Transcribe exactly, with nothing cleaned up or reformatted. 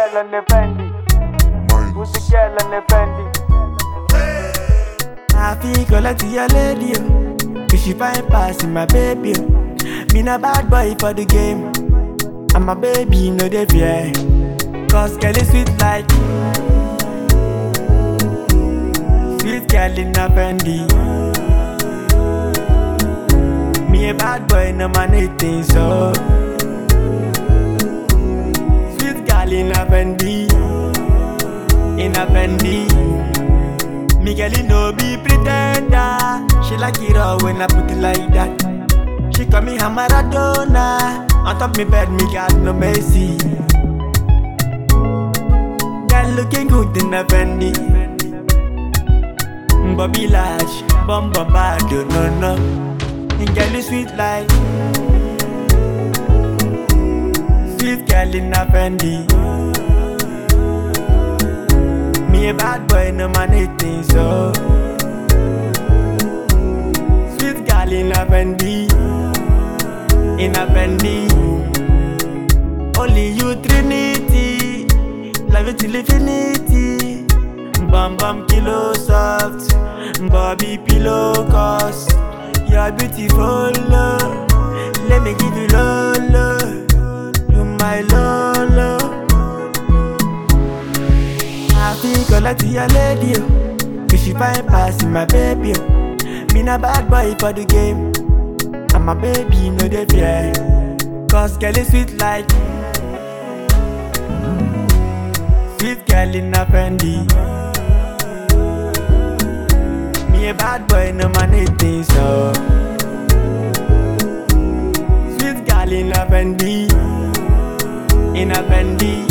girl on the Fendi? Who's the girl on the Fendi? I feel go to your lady, oh. Cause she fine passing my baby, oh. Me na bad boy for the game. And my baby no dey fear. Cause girl is sweet like sweet girl in a Fendi. Me a bad boy, no man eating so. Sweet girl in a Fendi. In a Fendi. Me girl you no be pretender. She like it all when I put it like that. She call me a Maradona. On top me bed, me got no mercy. Girl looking good in a Fendi. Bobby Lash, bum bum bad, no no. And girl is sweet like sweet girl in a Fendi. Me a bad boy, no man eating so. Sweet girl in a Fendi. In a Fendi. Only you Trinity. Love it till infinity. Bum bum kilo soft. Bobby pillow cause you're beautiful, love. Let me give you lolo. You my lolo. I feel go to your lady, oh. Cause she fine passing my baby, oh. Me na bad boy for the game. And my baby no dey fear. Cause girl is sweet like sweet girl in a Fendi. Me a bad boy, no man eating so. Sweet girl in a Fendi. In a Fendi.